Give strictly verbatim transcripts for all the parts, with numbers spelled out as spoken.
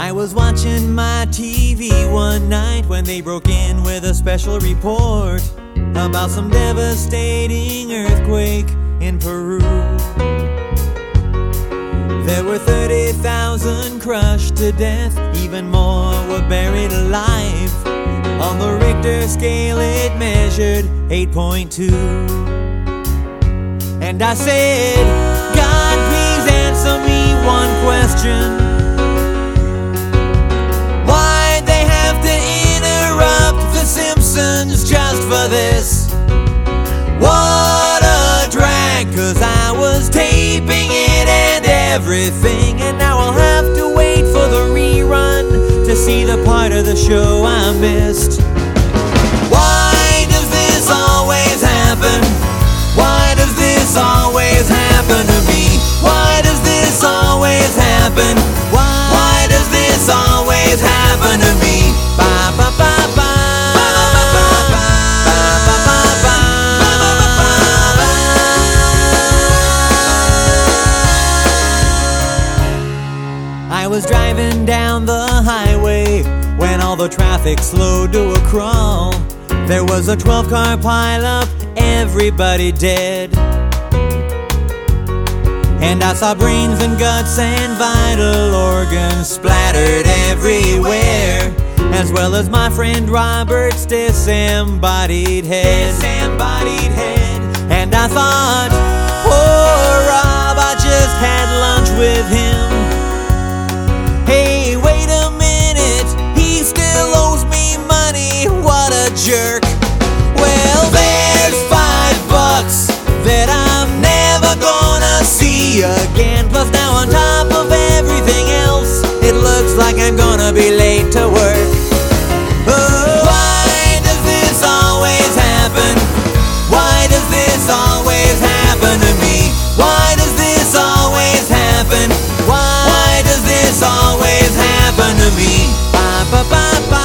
I was watching my T V one night when they broke in with a special report about some devastating earthquake in Peru. There were thirty thousand crushed to death, even more were buried alive. On the Richter scale it measured eight point two. And I said, God, please answer me one question. Why'd they have to interrupt The Simpsons just for this? What a drag, 'cause I was taping it and everything, and now I'll have to wait for the rerun to see the part of the show I missed. Why does this always happen? Why does this always happen to me? Why does this always happen? Why, why does this always happen to me? Ba ba ba ba. I was driving down the highway when all the traffic slowed to a crawl. There was a twelve car pileup, everybody dead. And I saw brains and guts and vital organs splattered everywhere, as well as my friend Robert's disembodied head. Disembodied head. And I thought, oh Rob, I just had lunch with him. Hey, wait a minute, he still owes me money, what a jerk. Well, there's five bucks that I'm never gonna see again. Plus now on top of everything else, it looks like I'm gonna be late to work. Oh, why does this always happen? Why does this always happen to me? Why does this always happen? Why, why does this always happen to me? Ba ba ba ba.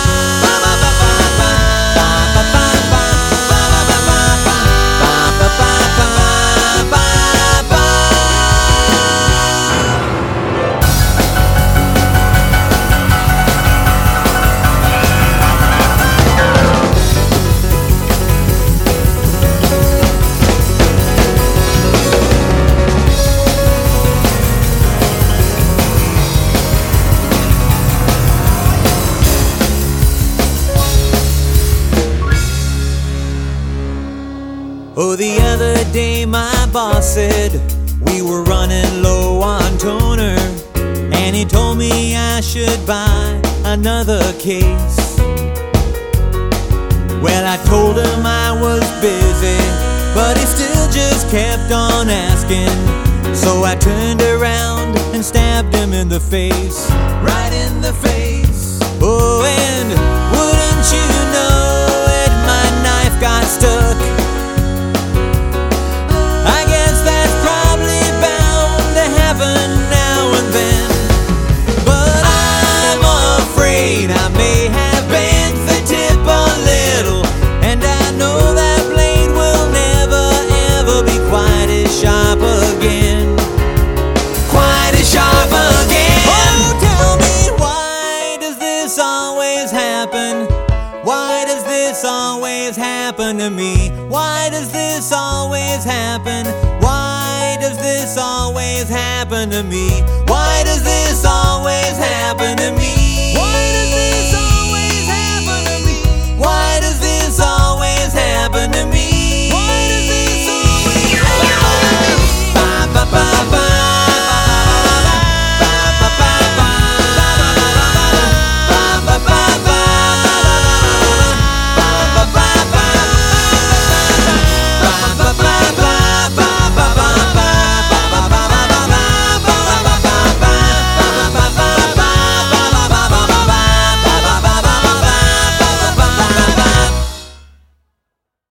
Oh, the other day my boss said we were running low on toner, and he told me I should buy another case. Well, I told him I was busy, but he still just kept on asking. So I turned around and stabbed him in the face, right in the face. Oh, and wouldn't you know it, my knife got stuck. I guess that's probably bound to happen now and then, but I'm afraid I may have bent the tip a little, and I know that blade will never ever be quite as sharp again. Quite as sharp again. Oh, tell me, why does this always happen? Why does this always happen to me? Why does this always happen? Why does this always happen to me? Why does this always happen to me?